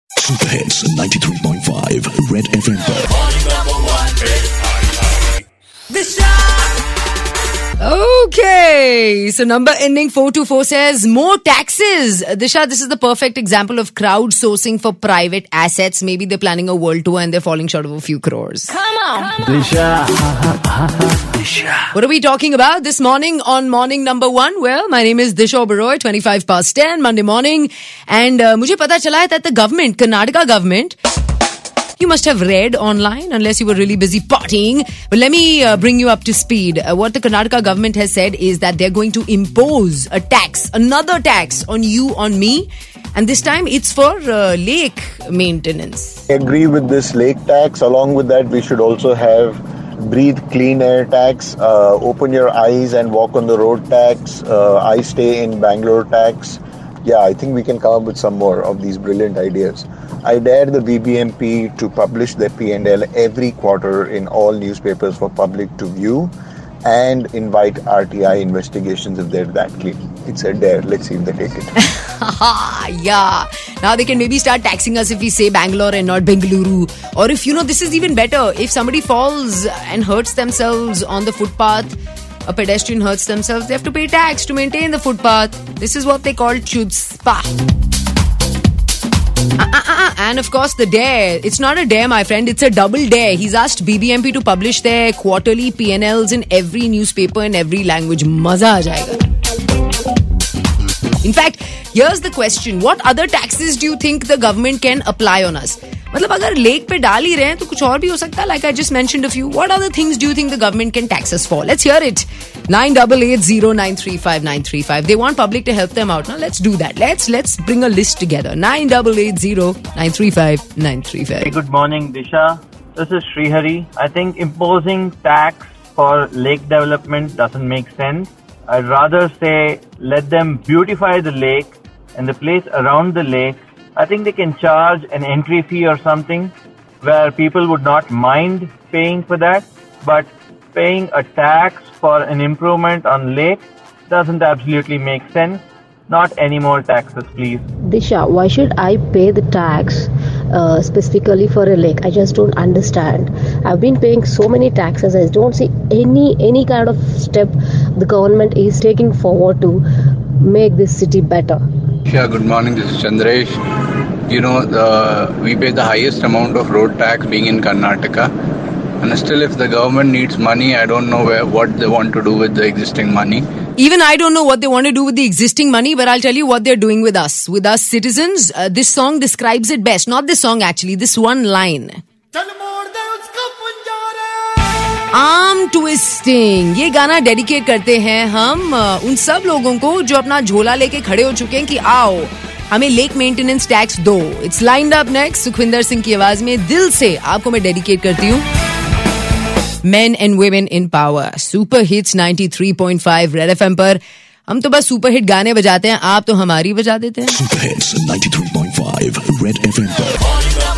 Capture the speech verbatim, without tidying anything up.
Super Hits ninety-three point five Red F M Okay, so number ending four two four says more taxes. Disha, this is the perfect example of crowdsourcing for private assets. Maybe they're planning a world tour and they're falling short of a few crores. Come on. Disha. Disha. What are we talking about this morning on morning number one? Well, my name is Disha Oberoi, twenty-five past ten, Monday morning. And uh, मुझे पता चला है that the government, Karnataka government, you must have read online unless you were really busy partying. But let me uh, bring you up to speed. Uh, what the Karnataka government has said is that they're going to impose a tax, another tax on you, on me. And this time it's for uh, lake maintenance. I agree with this lake tax. Along with that, we should also have breathe clean air tax, uh, open your eyes and walk on the road tax, uh, I stay in Bangalore tax. Yeah, I think we can come up with some more of these brilliant ideas. I dare the B B M P to publish their P and L every quarter in all newspapers for public to view and invite R T I investigations if they're that clean. It's a dare. Let's see if they take it. Yeah. Now they can maybe start taxing us if we say Bangalore and not Bengaluru. Or if, you know, this is even better. If somebody falls and hurts themselves on the footpath, a pedestrian hurts themselves, they have to pay tax to maintain the footpath. This is what they call chutzpah. Uh, uh, uh, and of course the dare. It's not a dare, my friend. It's a double dare. He's asked B B M P to publish their quarterly P and Ls in every newspaper in every language. Maza aa jayega. In fact, here's the question. What other taxes do you think the government can apply on us? मतलब अगर lake पे डाल ही रहे हैं तो कुछ और भी हो सकता है. Like I just mentioned a few. What other things do you think the government can tax us for? Let's hear it. nine eight eight zero nine three five nine three five. They want public to help them out. Now let's do that. Let's let's bring a list together. nine eight eight zero nine three five nine three five. Hey, good morning, Disha. This is Srihari. I think imposing tax for lake development doesn't make sense. I'd rather say let them beautify the lake and the place around the lake. I think they can charge an entry fee or something where people would not mind paying for that, but paying a tax for an improvement on lake doesn't absolutely make sense. Not any more taxes, please. Disha, why should I pay the tax uh, specifically for a lake? I just don't understand. I've been paying so many taxes. I don't see any any kind of step the government is taking forward to make this city better. Yeah, good morning. This is Chandresh. You know, uh, we pay the highest amount of road tax being in Karnataka. And still, if the government needs money, I don't know where what they want to do with the existing money. Even I don't know what they want to do with the existing money, but I'll tell you what they're doing with us. With us citizens, uh, this song describes it best. Not this song actually, this one line. Arm twisting. ये गाना dedicate करते हैं हम उन सब लोगों को जो अपना झोला लेके खड़े हो चुके हैं कि आओ हमें लेक मेंटेनेंस टैक्स दो. It's lined up next. Sukhwinder Singh की आवाज में दिल से आपको मैं डेडिकेट करती हूँ. Men and women in power. Super Hits ninety-three point five Red F M पर हम तो बस सुपर हिट गाने बजाते हैं, आप तो हमारी बजा देते हैं. Super Hits ninety-three point five Red F M पर